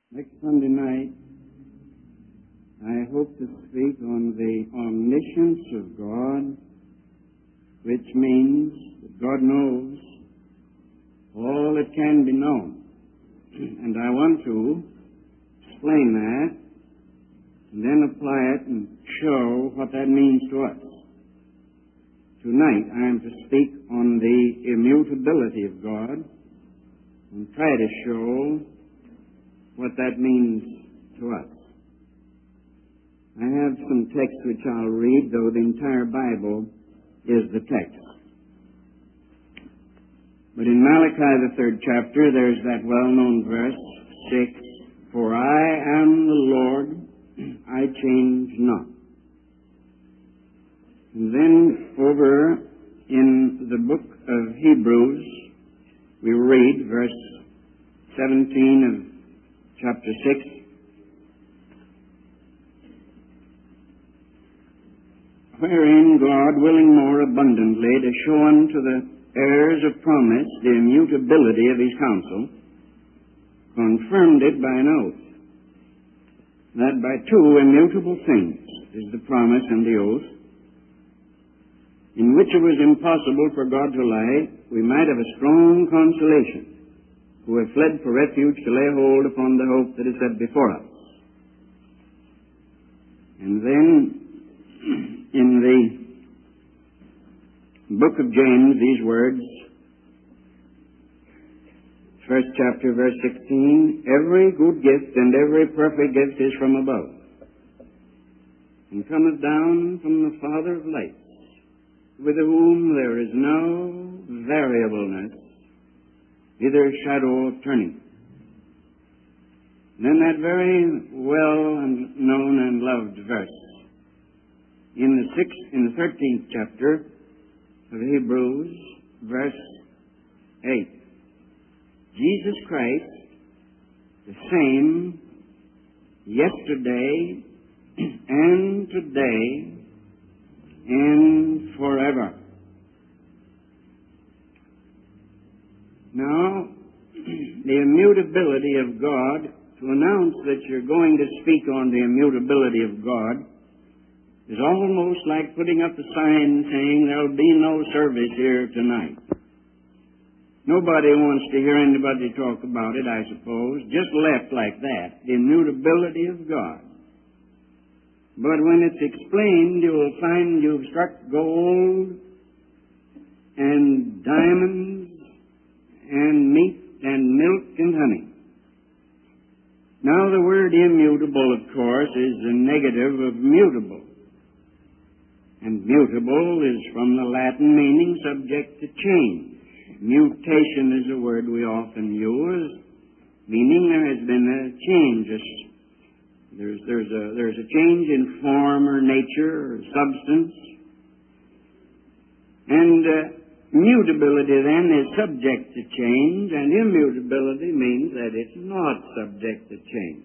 Next Sunday night, I hope to speak on the omniscience of God, which means that God knows all that can be known. And I want to explain that and then apply it and show what that means to us. Tonight I am to speak on the immutability of God and try to show what that means to us. I have some text which I'll read, though the entire Bible is the text. But in Malachi, the 3rd chapter, there's that well-known verse, 6, "For I am the Lord, I change not." And then over in the book of Hebrews, we read verse 17 of chapter 6. "Wherein God, willing more abundantly to show unto the heirs of promise the immutability of his counsel, confirmed it by an oath, that by two immutable things is the promise and the oath, in which it was impossible for God to lie, we might have a strong consolation, who have fled for refuge to lay hold upon the hope that is set before us." And then in the book of James, these words, 1st chapter, verse 16, "Every good gift and every perfect gift is from above, and cometh down from the Father of lights, with whom there is no variableness, neither shadow of turning." Then that very well known and loved verse in the 13th chapter of Hebrews, verse 8. "Jesus Christ, the same yesterday and today and forever." Now, the immutability of God, to announce that you're going to speak on the immutability of God, is almost like putting up a sign saying there'll be no service here tonight. Nobody wants to hear anybody talk about it, I suppose. Just left like that, the immutability of God. But when it's explained, you will find you've struck gold and diamonds and meat and milk and honey. Now, the word immutable, of course, is the negative of mutable. And mutable is from the Latin meaning subject to change. Mutation is a word we often use, meaning there has been a change. There's a change in form or nature or substance. And mutability then is subject to change, and immutability means that it's not subject to change.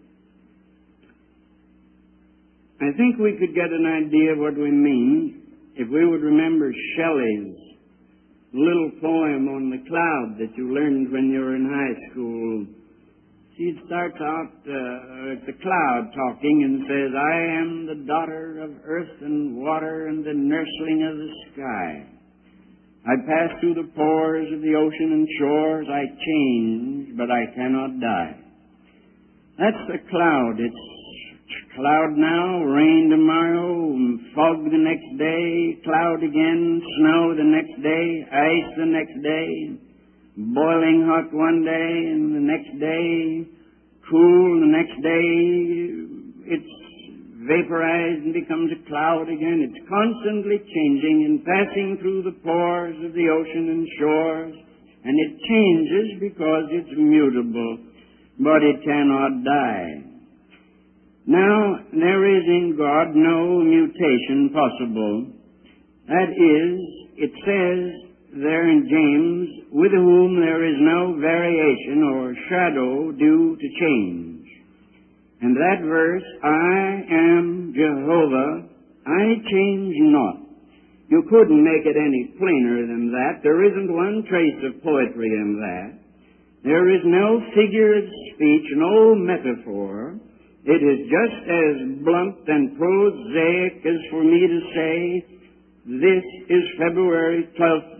I think we could get an idea of what we mean if we would remember Shelley's little poem on the cloud that you learned when you were in high school. She starts out at the cloud talking and says, "I am the daughter of earth and water and the nursling of the sky. I pass through the pores of the ocean and shores. I change, but I cannot die." That's the cloud. It's cloud now, rain tomorrow, fog the next day, cloud again, snow the next day, ice the next day, boiling hot one day, and the next day, cool the next day. It's vaporized and becomes a cloud again. It's constantly changing and passing through the pores of the ocean and shores, and it changes because it's mutable, but it cannot die. Now, there is in God no mutation possible. That is, it says there in James, "with whom there is no variation or shadow due to change." And that verse, "I am Jehovah, I change not." You couldn't make it any plainer than that. There isn't one trace of poetry in that. There is no figure of speech, no metaphor. It is just as blunt and prosaic as for me to say, this is February 12th,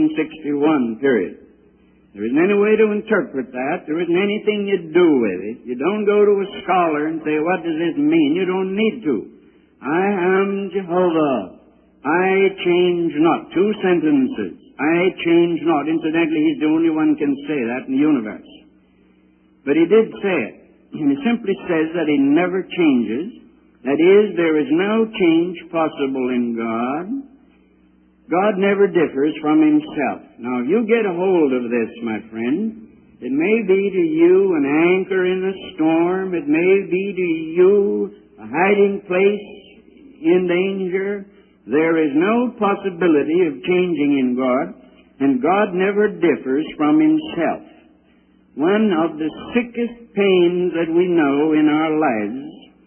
1961, period. There isn't any way to interpret that. There isn't anything you do with it. You don't go to a scholar and say, what does this mean? You don't need to. I am Jehovah. I change not. Two sentences. I change not. Incidentally, he's the only one can say that in the universe. But he did say it. And he simply says that he never changes. That is, there is no change possible in God. God never differs from himself. Now, if you get a hold of this, my friend, it may be to you an anchor in a storm. It may be to you a hiding place in danger. There is no possibility of changing in God, and God never differs from himself. One of the sickest pains that we know in our lives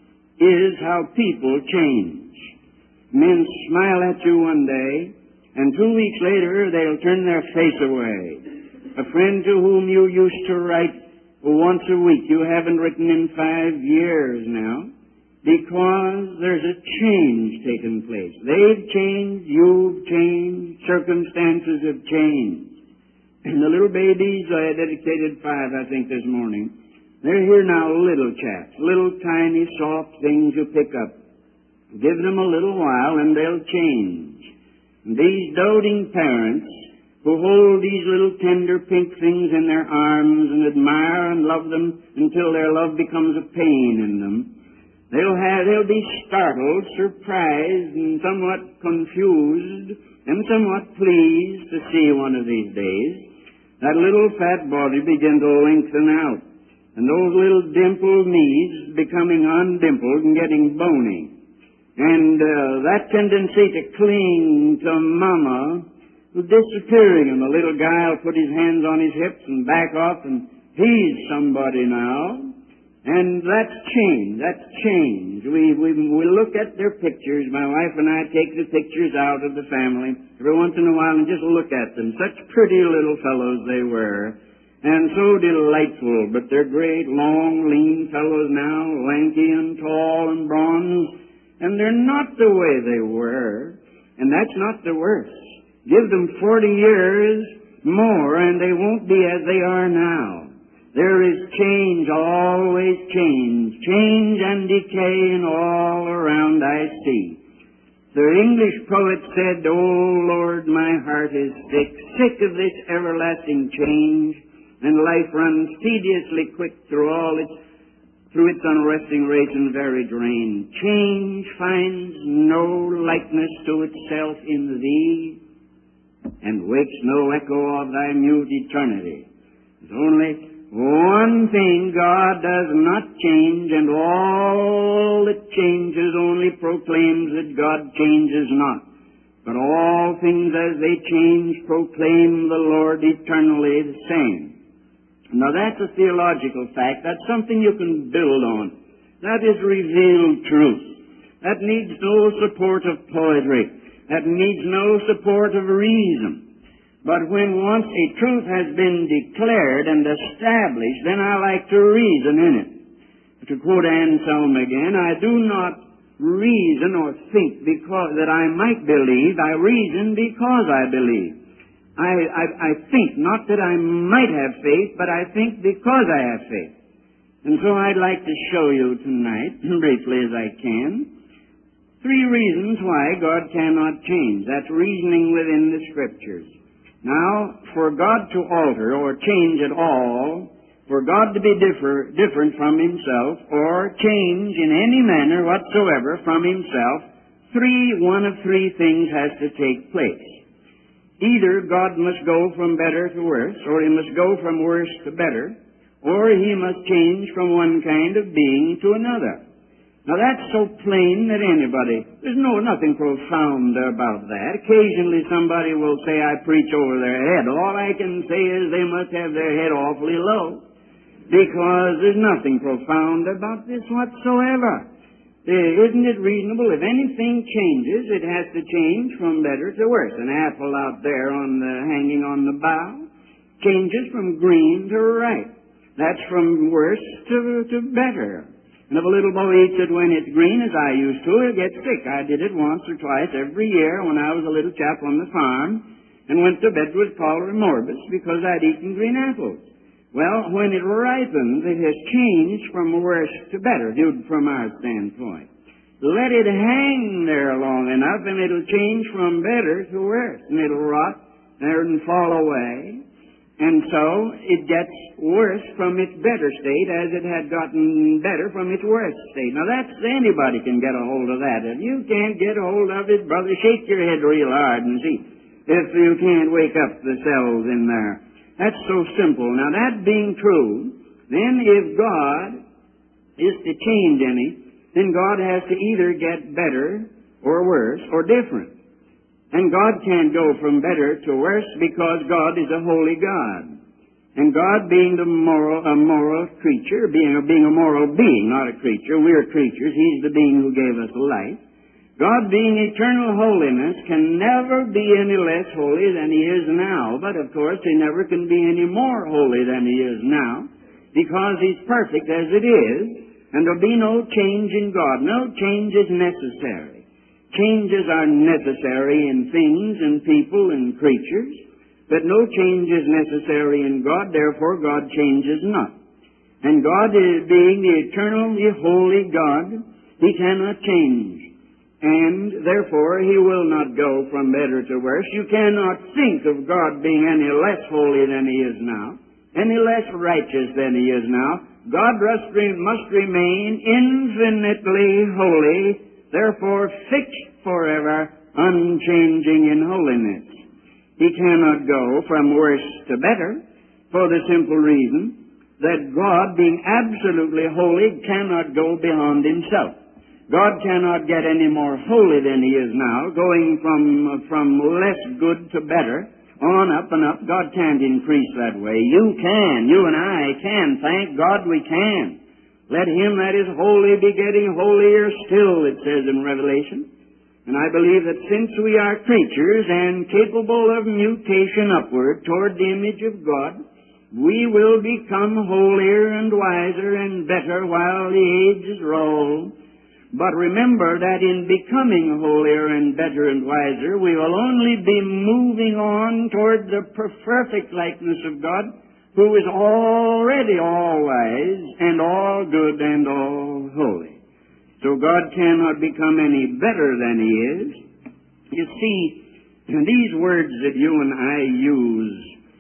is how people change. Men smile at you one day, and 2 weeks later they'll turn their face away. A friend to whom you used to write once a week, you haven't written in 5 years now, because there's a change taking place. They've changed, you've changed, circumstances have changed. And the little babies, I dedicated 5, I think, this morning, they're here now, little chaps, little tiny soft things you pick up. Give them a little while and they'll change. And these doting parents who hold these little tender pink things in their arms and admire and love them until their love becomes a pain in them, they'll be startled, surprised, and somewhat confused, and somewhat pleased to see one of these days that little fat body begin to lengthen out, and those little dimpled knees becoming undimpled and getting bony. And that tendency to cling to Mama disappearing, and the little guy will put his hands on his hips and back off, and he's somebody now. And that's change. That's change. We look at their pictures. My wife and I take the pictures out of the family every once in a while and just look at them. Such pretty little fellows they were, and so delightful. But they're great, long, lean fellows now, lanky and tall and bronze, and they're not the way they were. And that's not the worst. Give them 40 years more, and they won't be as they are now. There is change, always change and decay, and all around I see. The English poet said, "Oh Lord, my heart is sick of this everlasting change, and life runs tediously quick through its unresting race and varied reign. Change finds no likeness to itself in thee, and wakes no echo of thy mute eternity." There's only one thing: God does not change, and all that changes only proclaims that God changes not. But all things as they change proclaim the Lord eternally the same. Now that's a theological fact. That's something you can build on. That is revealed truth. That needs no support of poetry. That needs no support of reason. But when once a truth has been declared and established, then I like to reason in it. To quote Anselm again, I do not reason or think because that I might believe. I reason because I believe. I think not that I might have faith, but I think because I have faith. And so I'd like to show you tonight, briefly as I can, 3 reasons why God cannot change. That's reasoning within the Scriptures. Now, for God to alter or change at all, for God to be different from himself, or change in any manner whatsoever from himself, one of three things has to take place. Either God must go from better to worse, or he must go from worse to better, or he must change from one kind of being to another. Now that's so plain that there's nothing profound about that. Occasionally somebody will say I preach over their head. All I can say is they must have their head awfully low, because there's nothing profound about this whatsoever. Isn't it reasonable? If anything changes, it has to change from better to worse. An apple out there hanging on the bough. changes from green to right. That's from worse to better. And if a little boy eats it when it's green, as I used to, he'll get sick. I did it once or twice every year when I was a little chap on the farm and went to bed with cholera morbus because I'd eaten green apples. Well, when it ripens, it has changed from worse to better, viewed from our standpoint. Let it hang there long enough, and it'll change from better to worse, and it'll rot there and fall away. And so it gets worse from its better state as it had gotten better from its worse state. Now anybody can get a hold of that. If you can't get a hold of it, brother, shake your head real hard and see if you can't wake up the cells in there. That's so simple. Now that being true, then if God is to change any, then God has to either get better or worse or different. And God can't go from better to worse because God is a holy God. And God being a moral creature, being a moral being, not a creature. We're creatures. He's the being who gave us life. God being eternal holiness can never be any less holy than He is now. But of course, He never can be any more holy than He is now because He's perfect as it is. And there'll be no change in God. No change is necessary. Changes are necessary in things and people and creatures, but no change is necessary in God, therefore God changes not. And God being the eternally holy God, He cannot change. And therefore He will not go from better to worse. You cannot think of God being any less holy than He is now, any less righteous than He is now. God must remain infinitely holy, therefore fixed forever, unchanging in holiness. He cannot go from worse to better for the simple reason that God, being absolutely holy, cannot go beyond Himself. God cannot get any more holy than He is now, going from less good to better, on up and up. God can't increase that way. You can. You and I can. Thank God we can. Let him that is holy be getting holier still, it says in Revelation. And I believe that since we are creatures and capable of mutation upward toward the image of God, we will become holier and wiser and better while the ages roll. But remember that in becoming holier and better and wiser, we will only be moving on toward the perfect likeness of God, who is already all wise and all good and all holy. So God cannot become any better than He is. You see, these words that you and I use,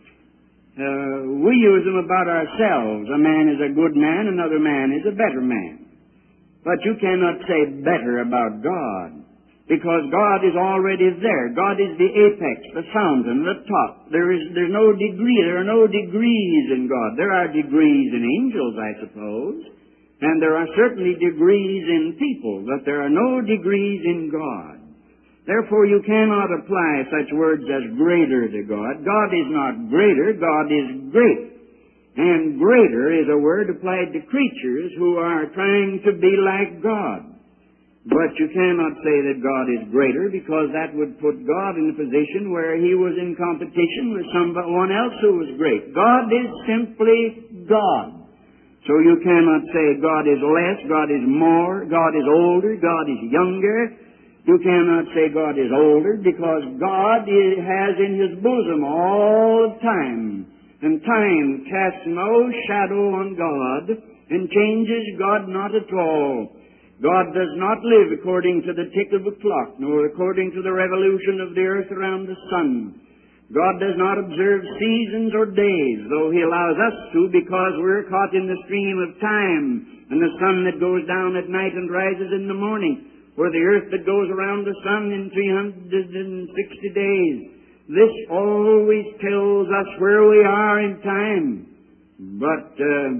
we use them about ourselves. A man is a good man, another man is a better man. But you cannot say better about God, because God is already there. God is the apex, the fountain, the top. There's no degree. There are no degrees in God. There are degrees in angels, I suppose, and there are certainly degrees in people, but there are no degrees in God. Therefore, you cannot apply such words as greater to God. God is not greater. God is great. And greater is a word applied to creatures who are trying to be like God. But you cannot say that God is greater, because that would put God in a position where He was in competition with someone else who was great. God is simply God. So you cannot say God is less, God is more, God is older, God is younger. You cannot say God is older, because God has in His bosom all of time. And time casts no shadow on God and changes God not at all. God does not live according to the tick of a clock, nor according to the revolution of the earth around the sun. God does not observe seasons or days, though He allows us to, because we're caught in the stream of time, and the sun that goes down at night and rises in the morning, or the earth that goes around the sun in 360 days. This always tells us where we are in time. But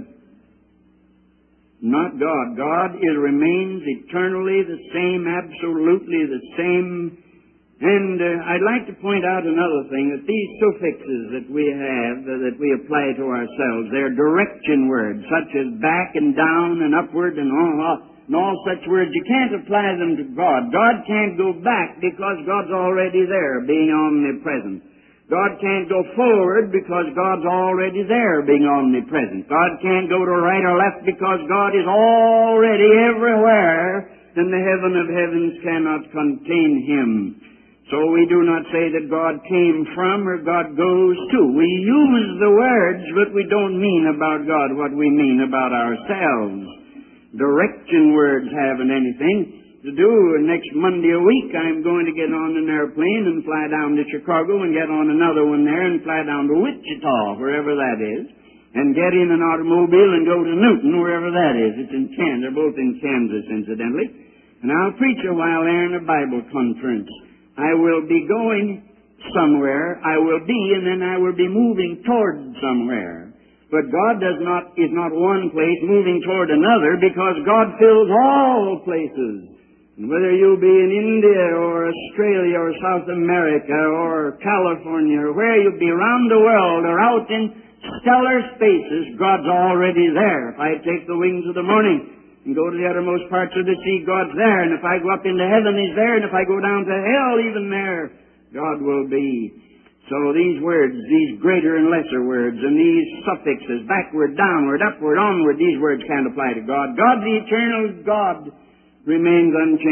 not God. God remains eternally the same, absolutely the same. And I'd like to point out another thing, that these suffixes that we have, that we apply to ourselves, they're direction words, such as back and down and upward and all such words. You can't apply them to God. God can't go back because God's already there, being omnipresent. God can't go forward because God's already there, being omnipresent. God can't go to right or left because God is already everywhere, and the heaven of heavens cannot contain Him. So we do not say that God came from or God goes to. We use the words, but we don't mean about God what we mean about ourselves. Direction words haven't anything to do. Next Monday a week I'm going to get on an airplane and fly down to Chicago and get on another one there and fly down to Wichita, wherever that is, and get in an automobile and go to Newton, wherever that is. It's in Kansas. They're both in Kansas, incidentally. And I'll preach a while there in a Bible conference. I will be going somewhere, I will be, and then I will be moving toward somewhere. But God is not one place moving toward another, because God fills all places. And whether you be in India or Australia or South America or California or where you be around the world or out in stellar spaces, God's already there. If I take the wings of the morning and go to the uttermost parts of the sea, God's there. And if I go up into heaven, He's there. And if I go down to hell, even there, God will be. So these words, these greater and lesser words, and these suffixes, backward, downward, upward, onward, these words can't apply to God. God, the eternal God, remains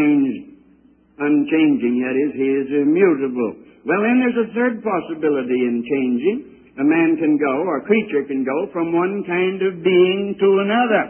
unchanging, that is, He is immutable. Well, then there's a third possibility in changing. A man can go, or a creature can go, from one kind of being to another.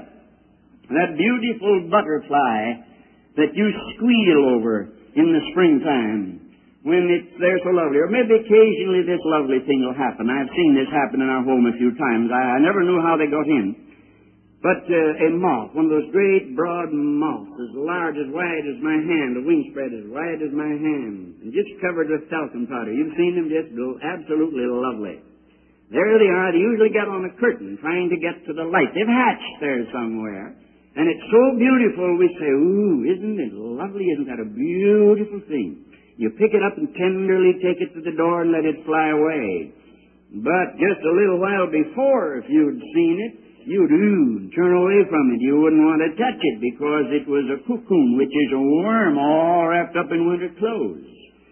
That beautiful butterfly that you squeal over in the springtime, when they're so lovely. Or maybe occasionally this lovely thing will happen. I've seen this happen in our home a few times. I never knew how they got in. But a moth, one of those great broad moths, as large, as wide as my hand, the wingspread as wide as my hand, and just covered with talcum powder. You've seen them, just absolutely lovely. There they are. They usually get on a curtain trying to get to the light. They've hatched there somewhere. And it's so beautiful, we say, ooh, isn't it lovely? Isn't that a beautiful thing? You pick it up and tenderly take it to the door and let it fly away. But just a little while before, if you'd seen it, you'd turn away from it. You wouldn't want to touch it because it was a cocoon, which is a worm all wrapped up in winter clothes.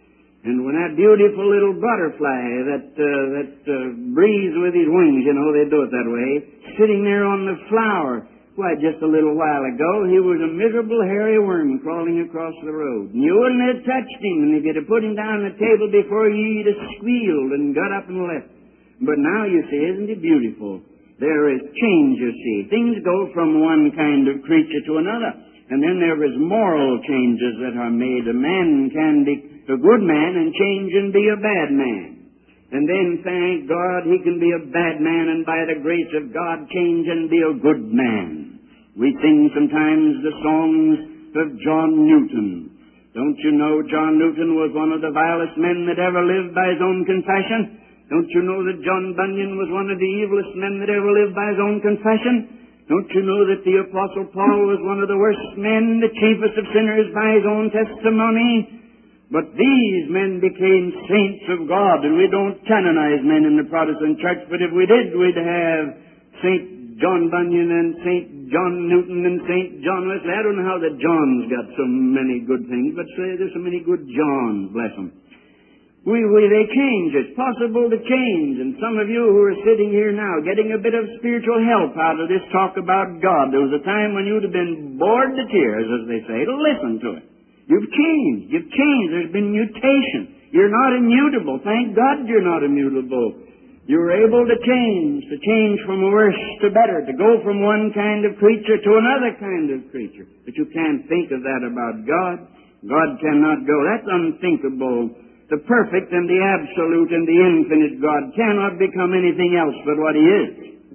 And when that beautiful little butterfly that breathes with his wings, they do it that way, sitting there on the flower, why, just a little while ago, he was a miserable hairy worm crawling across the road. And you wouldn't have touched him, and if you'd have put him down on the table before you, he'd have squealed and got up and left. But now, you see, isn't it beautiful? There is change, you see. Things go from one kind of creature to another. And then there is moral changes that are made. A man can be a good man and change and be a bad man. And then, thank God, he can be a bad man and by the grace of God change and be a good man. We sing sometimes the songs of John Newton. Don't you know John Newton was one of the vilest men that ever lived by his own confession? Don't you know that John Bunyan was one of the evilest men that ever lived by his own confession? Don't you know that the Apostle Paul was one of the worst men, the chiefest of sinners by his own testimony? But these men became saints of God, and we don't canonize men in the Protestant church, but if we did, we'd have St. John Bunyan and St. John Newton and St. John Wesley. I don't know how the Johns got so many good things, but say there's so many good Johns, bless them. They change. It's possible to change. And some of you who are sitting here now getting a bit of spiritual help out of this talk about God, there was a time when you'd have been bored to tears, as they say, to listen to it. You've changed. You've changed. There's been mutation. You're not immutable. Thank God you're not immutable. You're able to change from worse to better, to go from one kind of creature to another kind of creature. But you can't think of that about God. God cannot go. That's unthinkable. The perfect and the absolute and the infinite God cannot become anything else but what He is.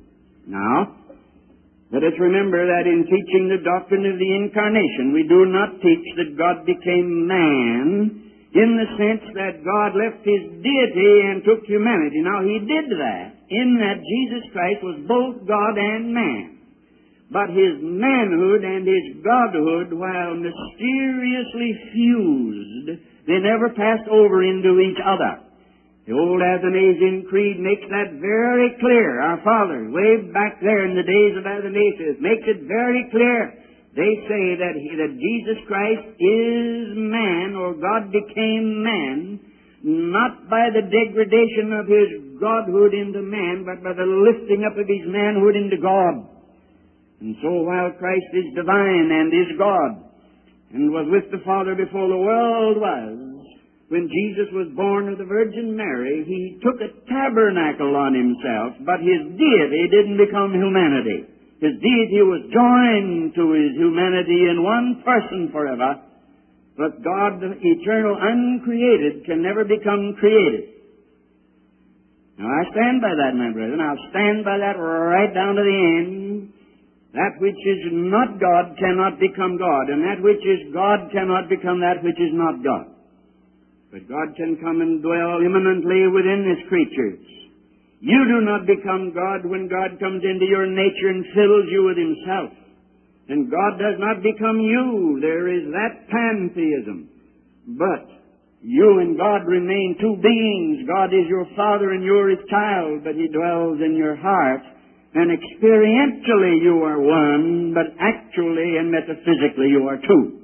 Now, let us remember that in teaching the doctrine of the Incarnation, we do not teach that God became man in the sense that God left His deity and took humanity. Now, He did that, in that Jesus Christ was both God and man. But His manhood and His godhood, while mysteriously fused, they never passed over into each other. The old Athanasian Creed makes that very clear. Our fathers, way back there in the days of Athanasius, makes it very clear. They say that Jesus Christ is man, or God became man, not by the degradation of his godhood into man, but by the lifting up of his manhood into God. And so while Christ is divine and is God, and was with the Father before the world was, when Jesus was born of the Virgin Mary, he took a tabernacle on himself, but his deity didn't become humanity. His deity was joined to his humanity in one person forever, but God, the eternal, uncreated, can never become created. Now I stand by that, my brethren. I'll stand by that right down to the end. That which is not God cannot become God, and that which is God cannot become that which is not God. But God can come and dwell immanently within His creatures. You do not become God when God comes into your nature and fills you with Himself. And God does not become you. There is that pantheism. But you and God remain two beings. God is your Father and you're His child, but He dwells in your heart. And experientially you are one, but actually and metaphysically you are two.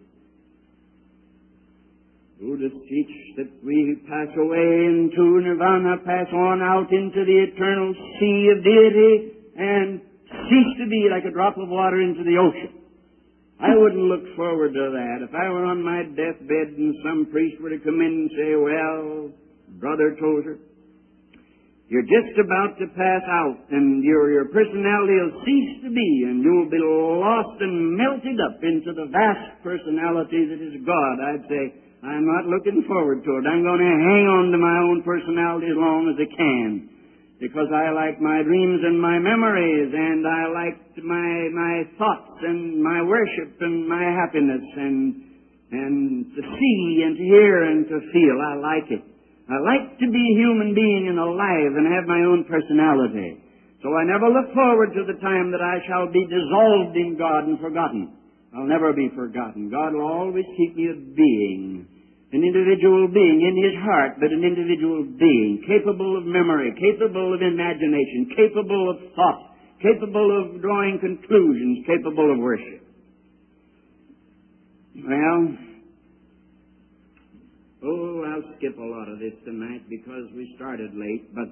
Buddhists teach that we pass away into nirvana, pass on out into the eternal sea of deity, and cease to be like a drop of water into the ocean. I wouldn't look forward to that. If I were on my deathbed and some priest were to come in and say, well, Brother Tozer, you're just about to pass out, and your personality will cease to be, and you'll be lost and melted up into the vast personality that is God. I'd say, I'm not looking forward to it. I'm going to hang on to my own personality as long as I can, because I like my dreams and my memories, and I like my thoughts and my worship and my happiness, and to see and to hear and to feel. I like it. I like to be a human being and alive and have my own personality. So I never look forward to the time that I shall be dissolved in God and forgotten. I'll never be forgotten. God will always keep me a being, an individual being in His heart, but an individual being, capable of memory, capable of imagination, capable of thought, capable of drawing conclusions, capable of worship. Well, I'll skip a lot of this tonight because we started late, but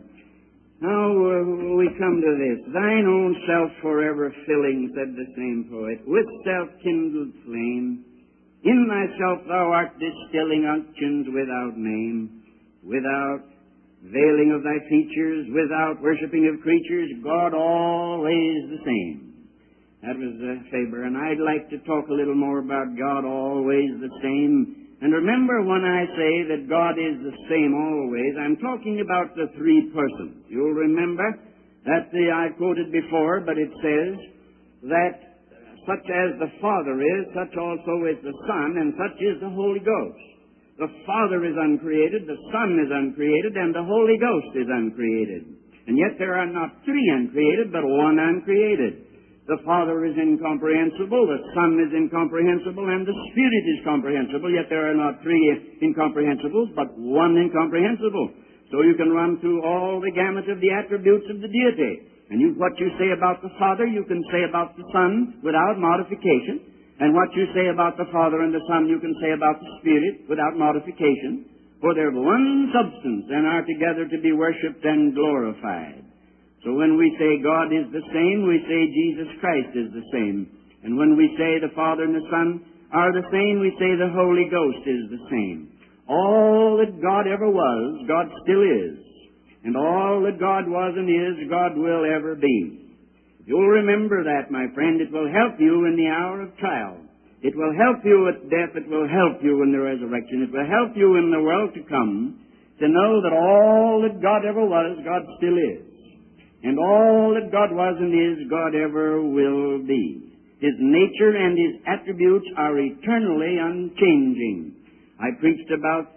now we come to this. Thine own self forever filling, said the same poet, with self-kindled flame. In thyself thou art distilling unctions without name, without veiling of thy features, without worshipping of creatures, God always the same. That was Faber, and I'd like to talk a little more about God always the same. And remember, when I say that God is the same always, I'm talking about the three persons. You'll remember that I quoted before, but it says that such as the Father is, such also is the Son, and such is the Holy Ghost. The Father is uncreated, the Son is uncreated, and the Holy Ghost is uncreated. And yet there are not three uncreated, but one uncreated. The Father is incomprehensible, the Son is incomprehensible, and the Spirit is comprehensible, yet there are not three incomprehensibles, but one incomprehensible. So you can run through all the gamut of the attributes of the deity. And what you say about the Father, you can say about the Son without modification. And what you say about the Father and the Son, you can say about the Spirit without modification. For they're one substance and are together to be worshipped and glorified. So when we say God is the same, we say Jesus Christ is the same. And when we say the Father and the Son are the same, we say the Holy Ghost is the same. All that God ever was, God still is. And all that God was and is, God will ever be. If you'll remember that, my friend, it will help you in the hour of trial. It will help you at death. It will help you in the resurrection. It will help you in the world to come to know that all that God ever was, God still is. And all that God was and is, God ever will be. His nature and His attributes are eternally unchanging. I preached about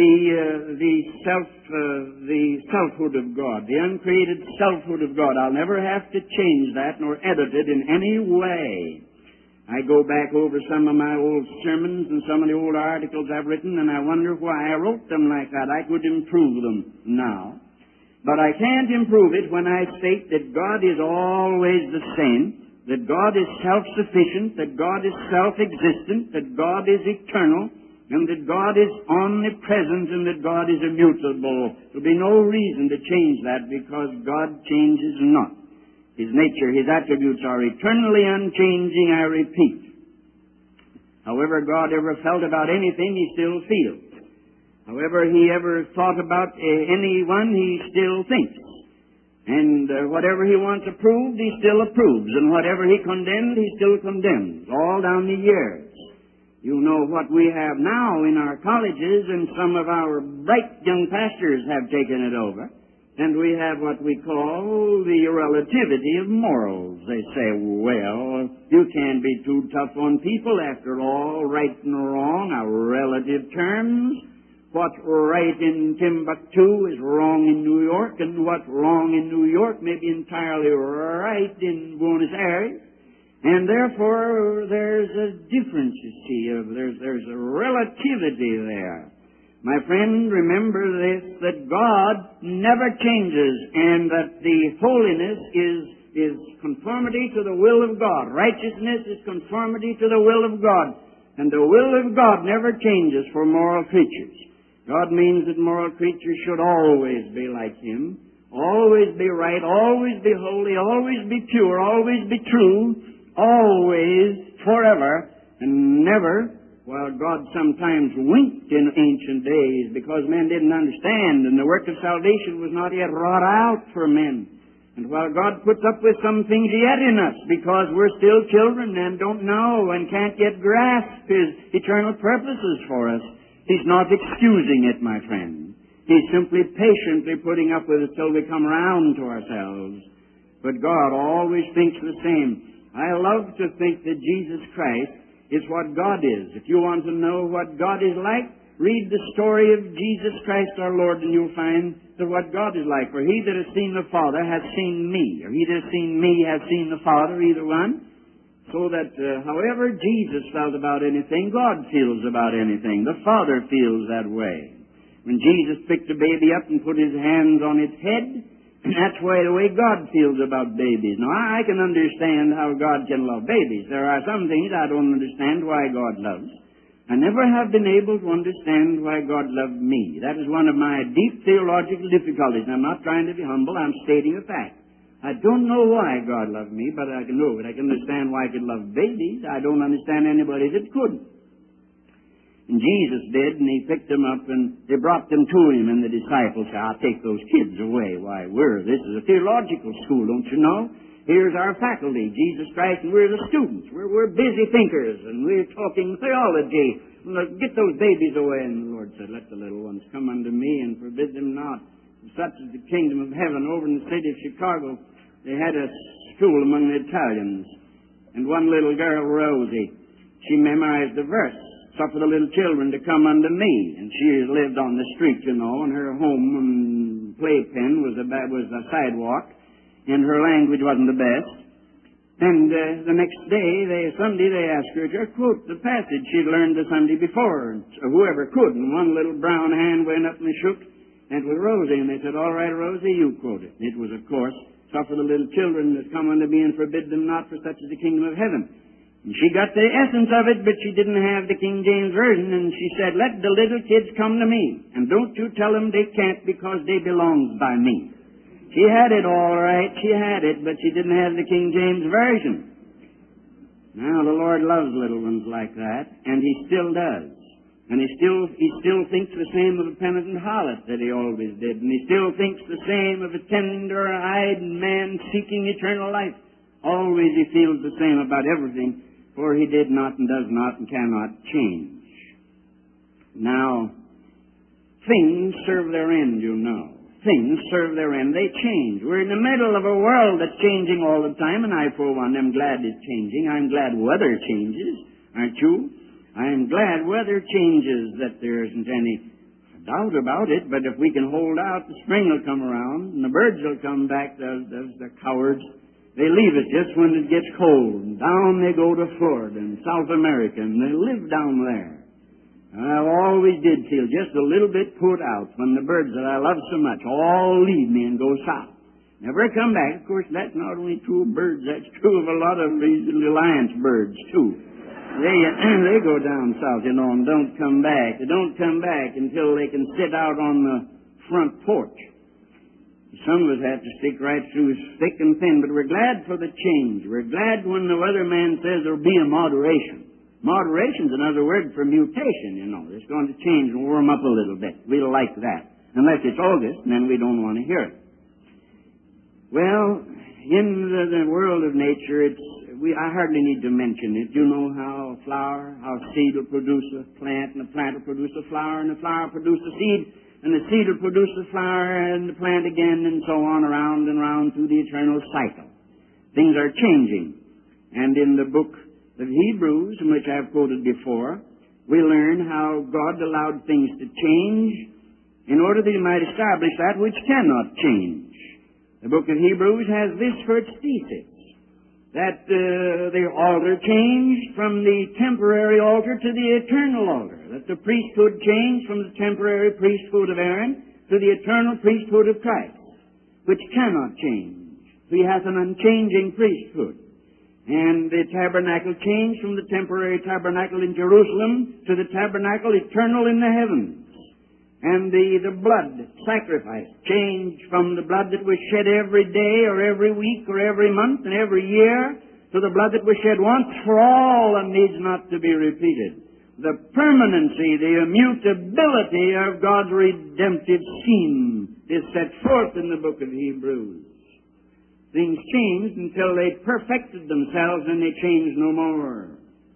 the selfhood of God, the uncreated selfhood of God. I'll never have to change that nor edit it in any way. I go back over some of my old sermons and some of the old articles I've written, and I wonder why I wrote them like that. I could improve them now. But I can't improve it when I state that God is always the same, that God is self-sufficient, that God is self-existent, that God is eternal, and that God is omnipresent and that God is immutable. There will be no reason to change that because God changes not. His nature, His attributes are eternally unchanging, I repeat. However God ever felt about anything, He still feels. However He ever thought about anyone, He still thinks. And whatever He wants approved, He still approves. And whatever He condemned, He still condemns, all down the years. You know what we have now in our colleges, and some of our bright young pastors have taken it over. And we have what we call the relativity of morals. They say, well, you can't be too tough on people. After all, right and wrong are relative terms. What's right in Timbuktu is wrong in New York, and what's wrong in New York may be entirely right in Buenos Aires. And therefore, there's a difference, you see. There's a relativity there. My friend, remember this, that God never changes, and that the holiness is conformity to the will of God. Righteousness is conformity to the will of God. And the will of God never changes for moral creatures. God means that moral creatures should always be like Him, always be right, always be holy, always be pure, always be true, always, forever, and never. Well, God sometimes winked in ancient days because men didn't understand, and the work of salvation was not yet wrought out for men. And while God puts up with some things yet in us because we're still children and don't know and can't yet grasp His eternal purposes for us, He's not excusing it, my friend. He's simply patiently putting up with it till we come around to ourselves. But God always thinks the same. I love to think that Jesus Christ is what God is. If you want to know what God is like, read the story of Jesus Christ our Lord, and you'll find that what God is like. For he that has seen the Father has seen me, or he that has seen me has seen the Father, either one. So that however Jesus felt about anything, God feels about anything. The Father feels that way. When Jesus picked a baby up and put His hands on its head, that's the way God feels about babies. Now, I can understand how God can love babies. There are some things I don't understand why God loves. I never have been able to understand why God loved me. That is one of my deep theological difficulties. I'm not trying to be humble. I'm stating a fact. I don't know why God loved me, but I can know it. I can understand why He could love babies. I don't understand anybody that couldn't. And Jesus did, and He picked them up, and they brought them to Him, and the disciples said, I'll take those kids away. Why, this is a theological school, don't you know? Here's our faculty, Jesus Christ, and we're the students. We're busy thinkers, and we're talking theology. Get those babies away. And the Lord said, let the little ones come unto me, and forbid them not. Such is the kingdom of heaven. Over in the city of Chicago, they had a school among the Italians, and one little girl, Rosie, she memorized the verse, suffer the little children to come unto me. And she lived on the street, you know, and her home and playpen was a sidewalk, and her language wasn't the best. And the next day, Sunday, they asked her to quote the passage she'd learned the Sunday before, or whoever could. And one little brown hand went up and shook, and it was Rosie, and they said, all right, Rosie, you quote it. And it was, of course, suffer the little children that come unto me and forbid them not, for such is the kingdom of heaven. And she got the essence of it, but she didn't have the King James Version, and she said, let the little kids come to me, and don't you tell them they can't because they belong by me. She had it all right, she had it, but she didn't have the King James Version. Now, the Lord loves little ones like that, and He still does. And he still thinks the same of a penitent harlot that He always did. And He still thinks the same of a tender-eyed man seeking eternal life. Always He feels the same about everything, for He did not and does not and cannot change. Now, things serve their end, you know. Things serve their end. They change. We're in the middle of a world that's changing all the time, and I, for one, am glad it's changing. I'm glad weather changes, aren't you? I'm glad weather changes, that there isn't any doubt about it, but if we can hold out, the spring will come around, and the birds will come back, the cowards. They leave it just when it gets cold, and down they go to Florida and South America, and they live down there. I always did feel just a little bit put out when the birds that I love so much all leave me and go south. Never come back. Of course, that's not only true of birds, that's true of a lot of these alliance birds, too. They go down south, and don't come back. They don't come back until they can sit out on the front porch. Some of us have to stick right through thick and thin, but we're glad for the change. We're glad when the weatherman says there'll be a moderation. Moderation's another word for mutation, It's going to change and warm up a little bit. We'll like that. Unless it's August, and then we don't want to hear it. Well, in the world of nature, I hardly need to mention it. You know how seed will produce a plant, and the plant will produce a flower, and the flower will produce a seed, and the seed will produce the flower and the plant again, and so on, around and around through the eternal cycle. Things are changing. And in the book of Hebrews, in which I've quoted before, we learn how God allowed things to change in order that He might establish that which cannot change. The book of Hebrews has this for its thesis, that the altar changed from the temporary altar to the eternal altar, that the priesthood changed from the temporary priesthood of Aaron to the eternal priesthood of Christ, which cannot change. He hath an unchanging priesthood. And the tabernacle changed from the temporary tabernacle in Jerusalem to the tabernacle eternal in the heavens. And the blood sacrifice changed from the blood that was shed every day or every week or every month and every year to the blood that was shed once for all and needs not to be repeated. The permanency, the immutability of God's redemptive scheme is set forth in the book of Hebrews. Things changed until they perfected themselves and they changed no more.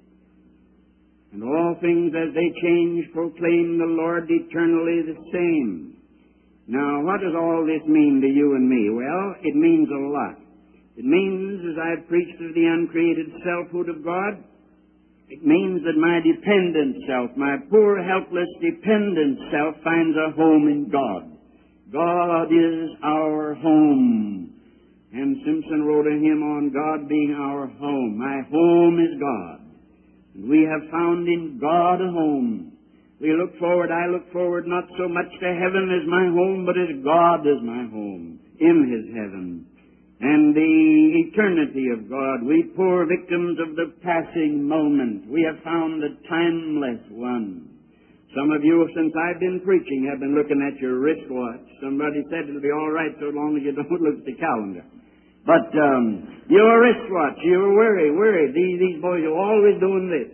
And all things as they change proclaim the Lord eternally the same. Now, what does all this mean to you and me? Well, it means a lot. It means, as I've preached of the uncreated selfhood of God, it means that my dependent self, my poor, helpless, dependent self, finds a home in God. God is our home. And Simpson wrote a hymn on God being our home. My home is God. We have found in God a home. I look forward not so much to heaven as my home, but as God as my home, in His heaven. And the eternity of God. We poor victims of the passing moment. We have found the timeless one. Some of you, since I've been preaching, have been looking at your wristwatch. Somebody said it'll be all right so long as you don't look at the calendar. But your wristwatch, you're worried. These boys are always doing this.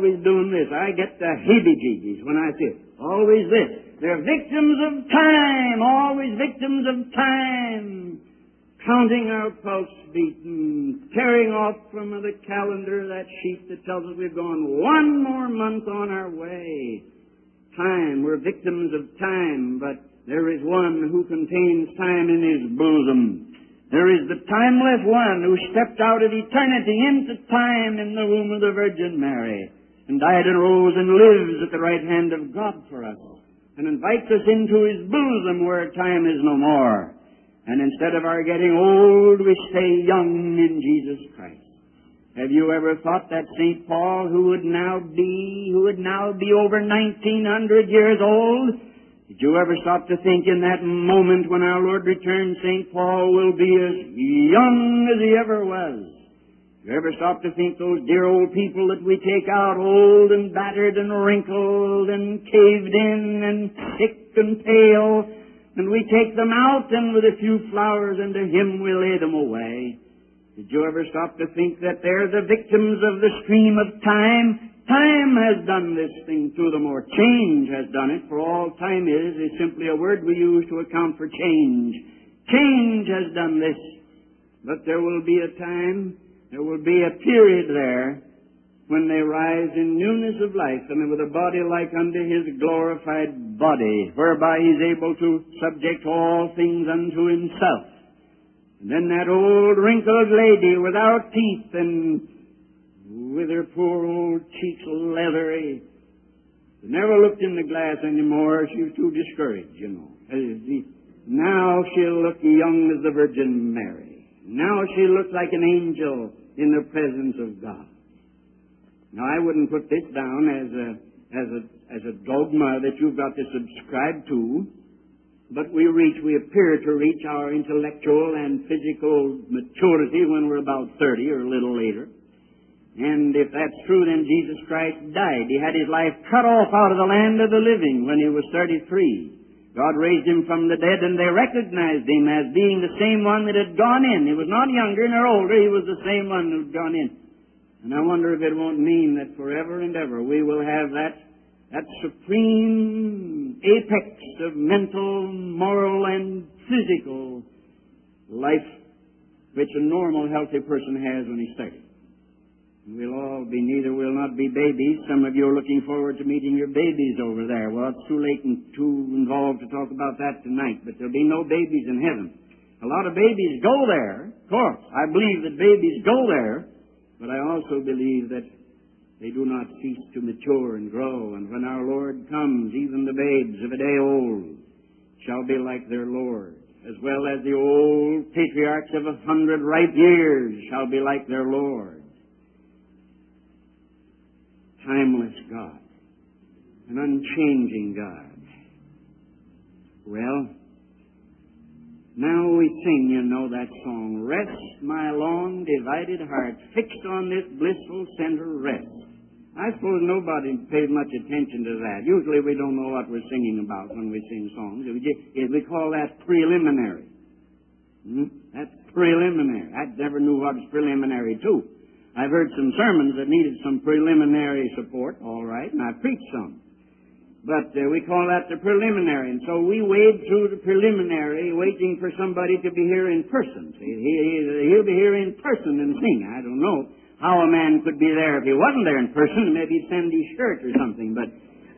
I get the heebie-jeebies when I see it. Always this. They're victims of time. Always victims of time. Counting our pulse beat and tearing off from the calendar that sheet that tells us we've gone one more month on our way. Time. We're victims of time, but there is one who contains time in His bosom. There is the timeless one who stepped out of eternity into time in the womb of the Virgin Mary and died and rose and lives at the right hand of God for us and invites us into His bosom where time is no more. And instead of our getting old, we stay young in Jesus Christ. Have you ever thought that St. Paul, who would now be over 1900 years old, did you ever stop to think in that moment when our Lord returns, St. Paul will be as young as he ever was? Did you ever stop to think those dear old people that we take out old and battered and wrinkled and caved in and sick and pale, and we take them out and with a few flowers and a hymn we lay them away? Did you ever stop to think that they're the victims of the stream of time? Time has done this thing to them, or change has done it, for all time is simply a word we use to account for change. Change has done this. But there will be a time, there will be a period there when they rise in newness of life and with a body like unto His glorified body, whereby He's able to subject all things unto Himself. And then that old wrinkled lady without teeth and with her poor old cheeks leathery, never looked in the glass anymore. She was too discouraged, Now she'll look young as the Virgin Mary. Now she'll look like an angel in the presence of God. Now I wouldn't put this down as a dogma that you've got to subscribe to, but we appear to reach our intellectual and physical maturity when we're about 30 or a little later. And if that's true, then Jesus Christ died. He had his life cut off out of the land of the living when he was 33. God raised him from the dead, and they recognized him as being the same one that had gone in. He was not younger nor older. He was the same one who had gone in. And I wonder if it won't mean that forever and ever we will have that supreme apex of mental, moral, and physical life which a normal, healthy person has when he's 30. We'll all be, neither will not be babies. Some of you are looking forward to meeting your babies over there. Well, it's too late and too involved to talk about that tonight, but there'll be no babies in heaven. A lot of babies go there, of course. I believe that babies go there, but I also believe that they do not cease to mature and grow. And when our Lord comes, even the babes of a day old shall be like their Lord, as well as the old patriarchs of 100 ripe years shall be like their Lord. Timeless God, an unchanging God. Well, now we sing, you know, that song, Rest my long divided heart, fixed on this blissful center rest. I suppose nobody pays much attention to that. Usually we don't know what we're singing about when we sing songs. We call that preliminary. That's preliminary. I never knew what was preliminary to. I've heard some sermons that needed some preliminary support, all right, and I've preached some. But we call that the preliminary, and so we wade through the preliminary waiting for somebody to be here in person. See, he'll be here in person and sing. I don't know how a man could be there if he wasn't there in person. Maybe he'd send his shirt or something, but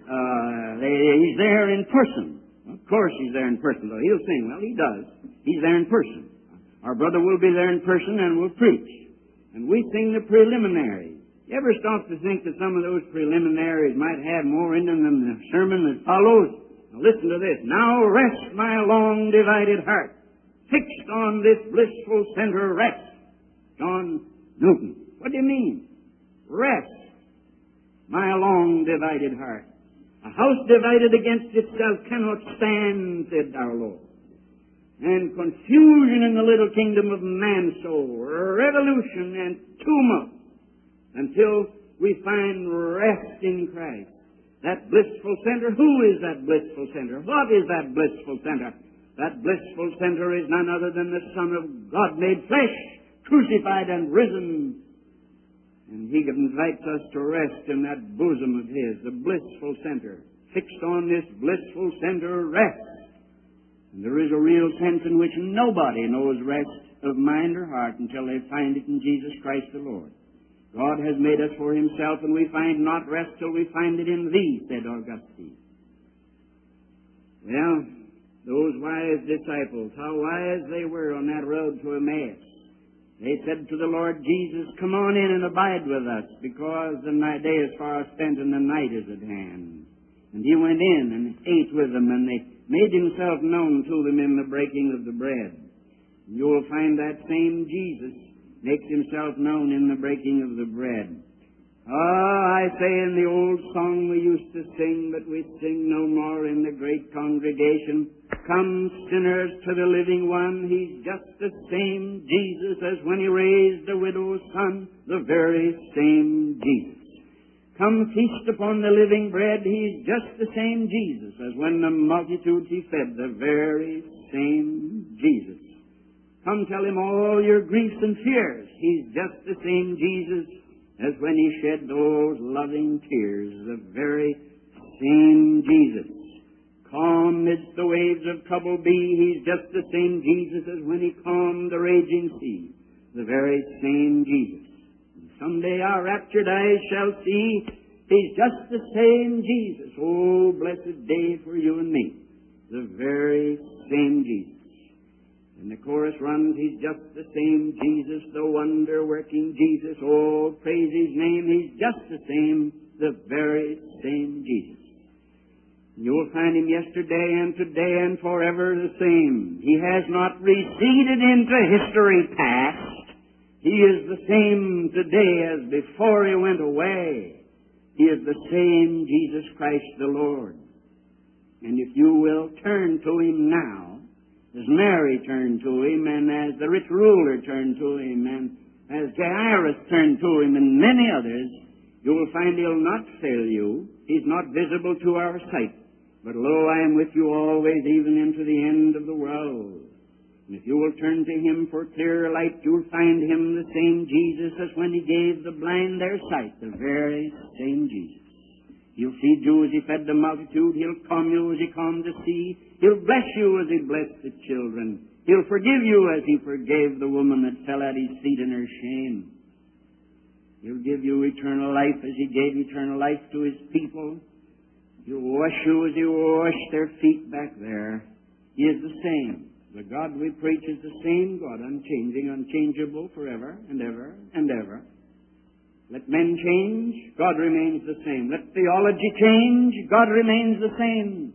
he's there in person. Of course he's there in person, though. He'll sing. Well, he does. He's there in person. Our brother will be there in person and will preach. And we sing the preliminaries. You ever stop to think that some of those preliminaries might have more in them than the sermon that follows? Now listen to this. Now rest my long divided heart, fixed on this blissful center rest. John Newton. What do you mean? Rest my long divided heart. A house divided against itself cannot stand, said our Lord. And confusion in the little kingdom of man's soul, revolution and tumult, until we find rest in Christ. That blissful center, who is that blissful center? What is that blissful center? That blissful center is none other than the Son of God made flesh, crucified and risen. And He invites us to rest in that bosom of His, the blissful center. Fixed on this blissful center, rest. And there is a real sense in which nobody knows rest of mind or heart until they find it in Jesus Christ the Lord. God has made us for Himself, and we find not rest till we find it in Thee, said Augustine. Well, those wise disciples, how wise they were on that road to Emmaus. They said to the Lord Jesus, come on in and abide with us, because the day is far spent and the night is at hand. And He went in and ate with them, and they made Himself known to them in the breaking of the bread. You will find that same Jesus makes Himself known in the breaking of the bread. I say in the old song we used to sing, but we sing no more in the great congregation, come sinners to the living one. He's just the same Jesus as when He raised the widow's son, the very same Jesus. Come feast upon the living bread. He's just the same Jesus as when the multitudes He fed, the very same Jesus. Come tell Him all your griefs and fears. He's just the same Jesus as when He shed those loving tears, the very same Jesus. Calm midst the waves of trouble be. He's just the same Jesus as when He calmed the raging sea, the very same Jesus. Someday our raptured eyes shall see He's just the same Jesus. Oh, blessed day for you and me. The very same Jesus. And the chorus runs, He's just the same Jesus, the wonder-working Jesus. Oh, praise His name. He's just the same, the very same Jesus. You'll find Him yesterday and today and forever the same. He has not receded into history past. He is the same today as before He went away. He is the same Jesus Christ the Lord. And if you will turn to Him now, as Mary turned to Him, and as the rich ruler turned to Him, and as Jairus turned to him and many others, you will find he'll not fail you. He's not visible to our sight. But lo, I am with you always, even into the end of the world. And if you will turn to him for clearer light, you'll find him the same Jesus as when he gave the blind their sight, the very same Jesus. He'll feed you as he fed the multitude. He'll calm you as he calmed the sea. He'll bless you as he blessed the children. He'll forgive you as he forgave the woman that fell at his feet in her shame. He'll give you eternal life as he gave eternal life to his people. He'll wash you as he washed their feet back there. He is the same. The God we preach is the same God, unchanging, unchangeable forever and ever and ever. Let men change, God remains the same. Let theology change, God remains the same.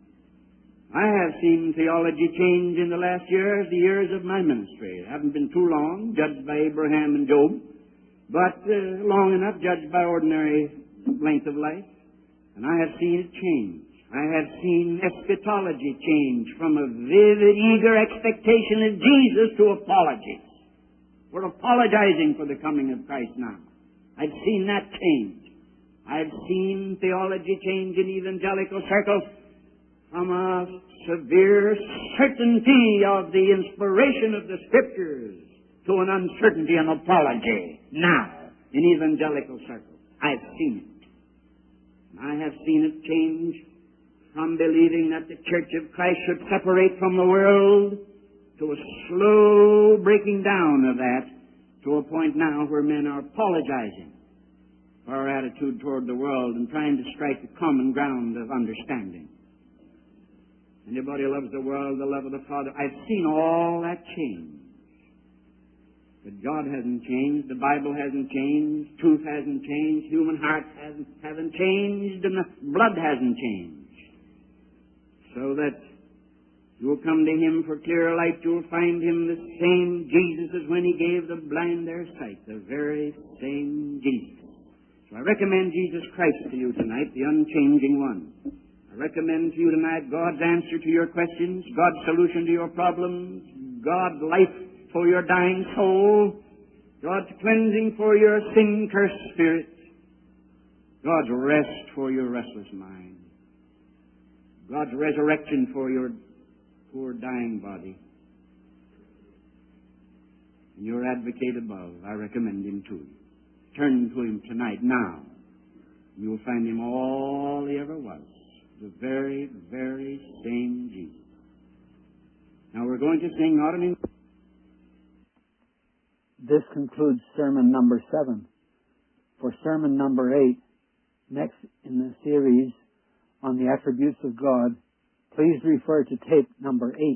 I have seen theology change in the last years, the years of my ministry. It hasn't been too long, judged by Abraham and Job, but long enough judged by ordinary length of life. And I have seen it change. I have seen eschatology change from a vivid, eager expectation of Jesus to apologies. We're apologizing for the coming of Christ now. I've seen that change. I've seen theology change in evangelical circles from a severe certainty of the inspiration of the Scriptures to an uncertainty and apology now in evangelical circles. I've seen it. I have seen it change from believing that the Church of Christ should separate from the world to a slow breaking down of that to a point now where men are apologizing for our attitude toward the world and trying to strike a common ground of understanding. Anybody who loves the world, the love of the Father. I've seen all that change. But God hasn't changed, the Bible hasn't changed, truth hasn't changed, human hearts haven't changed, and the blood hasn't changed. So that you'll come to him for clearer light, you'll find him the same Jesus as when he gave the blind their sight, the very same Jesus. So I recommend Jesus Christ to you tonight, the unchanging one. I recommend to you tonight God's answer to your questions, God's solution to your problems, God's life for your dying soul, God's cleansing for your sin-cursed spirit, God's rest for your restless mind, God's resurrection for your poor dying body. And your advocate above, I recommend him to you. Turn to him tonight, now. You'll find him all he ever was. The very, very same Jesus. Now we're going to sing not an... This concludes sermon number 7. For sermon number 8, next in the series on the attributes of God, please refer to tape number 8.